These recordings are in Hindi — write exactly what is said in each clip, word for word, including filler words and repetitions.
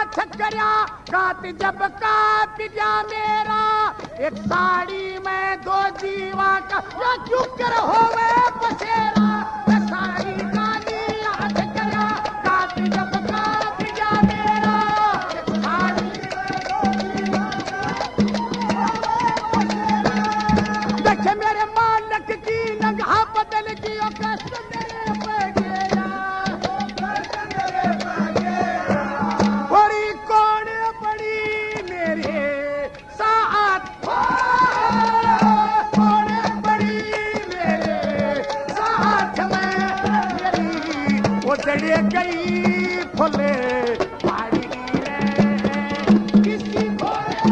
छकरिया काट जब काट गया मेरा एक साड़ी में दो जीवा का या चुप कर होवे पसेरा साड़ी काली छकरिया काट जब काट गया मेरा साड़ी देख मेरे मालिक की नगहा बदल गई कष्ट मेरे पे गया बड़ी कौन बड़ी मेरे साथ कौन बड़ी मेरे साथ में मेरी वो चढ़े गई फुले पानी किसी को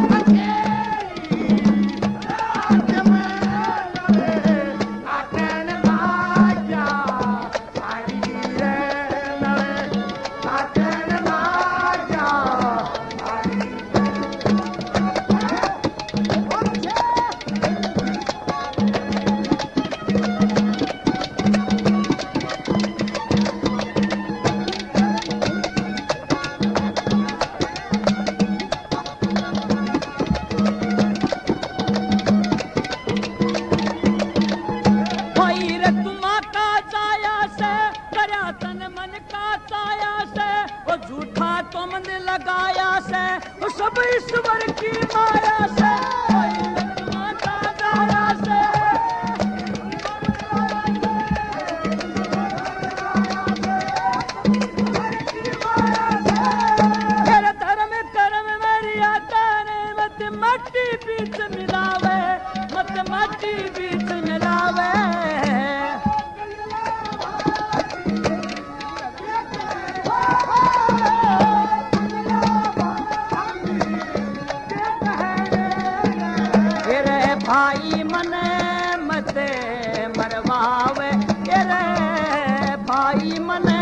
लगाया से वो सब ईश्वर की माया से माता दाया से तेरे धर्म कर्म मेरी आता ने मत मट्टी बीच मिलावे मत मट्टी बीच मिलावे भाई मने मते मरवावे रे भाई मने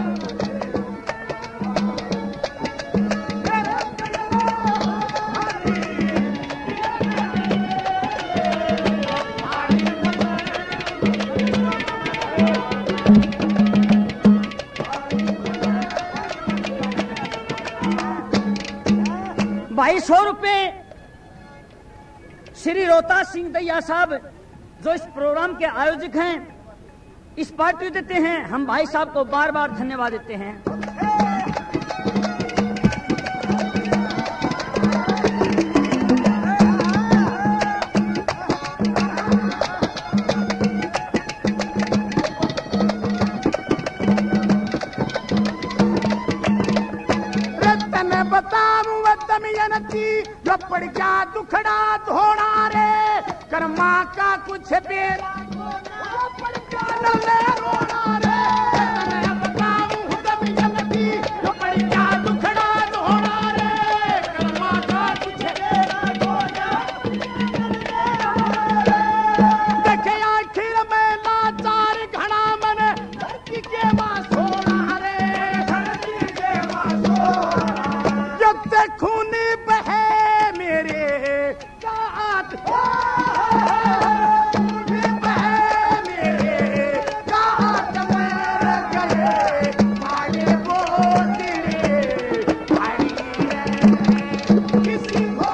भाई सौ रुपए श्री रोहतास सिंह दैया साहब जो इस प्रोग्राम के आयोजक हैं इस पार्टी देते हैं। हम भाई साहब को बार बार धन्यवाद देते हैं। जो पड़ जा दुखड़ा धोड़ा रे कर्मा का कुछ बेरा पड़ जा नले रोड़ा रे तने बताऊं दम जनती जो पड़ जा दुखड़ा धोड़ा रे कर्मा का कुछ बेरा धोड़ा देखे आखिर में लाचार घड़ा मन धरती के वासोड़ा रे धरती के वासोड़ा जब तक खूनी बहे मेरे साथ मेरे साथ में गए आगे बोलते किसी को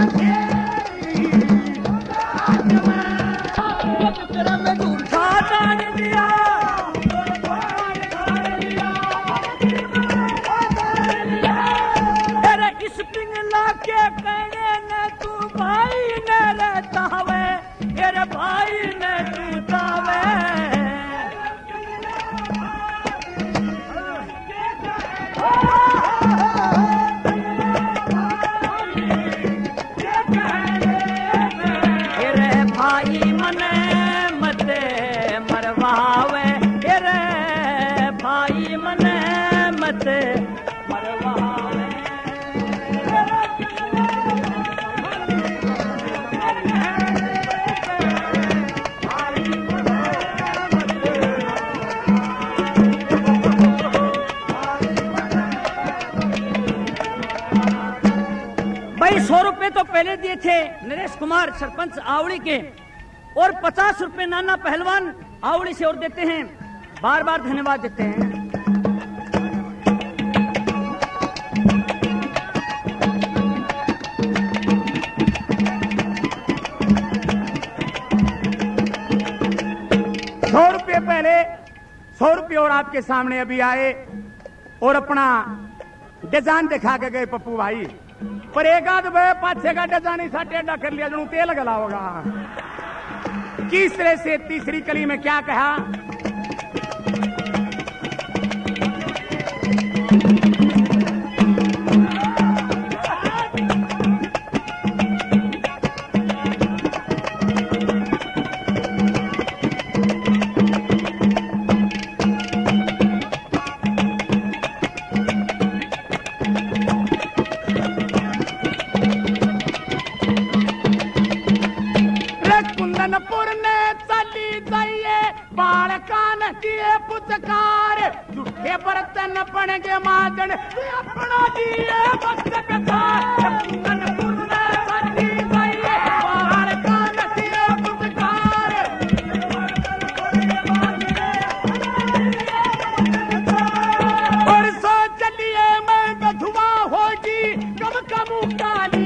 में झूठा डाल दिया इस पिंगला के कहने न तू भाई न रहता वे तेरे भाई न टूटा वे तेरे भाई मने मते मरवावे तेरे भाई मने मते मरवावे भाई सौ रुपए तो पहले दिए थे नरेश कुमार सरपंच आवड़ी के और पचास रुपए नाना पहलवान आवड़ी से और देते हैं। बार बार धन्यवाद देते हैं। आपके सामने अभी आए और अपना डिजाइन दिखा के गए पप्पू भाई, पर एक आध वे पाछे का डिजाइन ही सा टेढ़ा कर लिया, जो तेल गला होगा। तीसरे से तीसरी कली में क्या कहा, कुंदनपुर ने चली जाइए बालकान किए पुचकार, झूठे बर्तन बन के मादन अपना दिए वक्त बेकार। कुंदनपुर ने चली जाइए बालकान किए पुचकार, और सो चलिए मैं बधुआ होगी कब कमू काली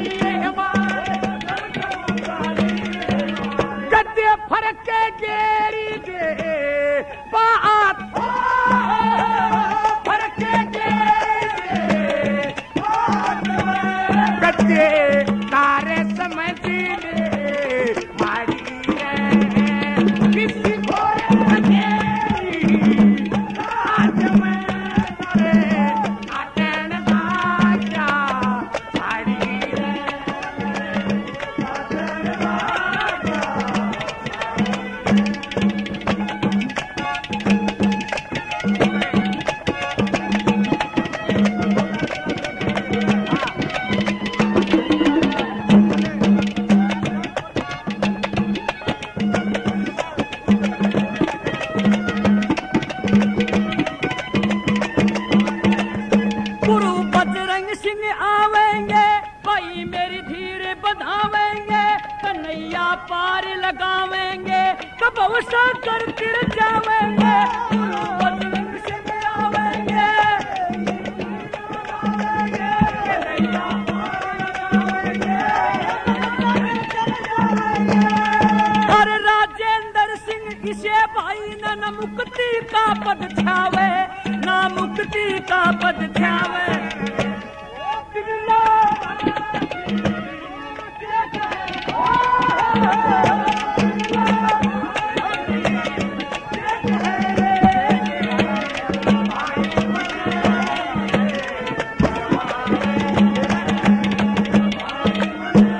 फरक के गेरी दे बात, फरक के गेरी दे कच्चे तारे समझ ले मारी किसी को आज मैं आटन बाजा साड़ी पार लगावेंगे कब अवसर कर फिर जावेंगे, बजरंग सिंह आवेंगे और राजेंद्र सिंह इसे भाई न न मुक्ति का पद छावे, ना मुक्ति का पद छावे।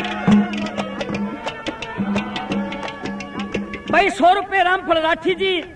भाई सौ रुपये रामफल राठी जी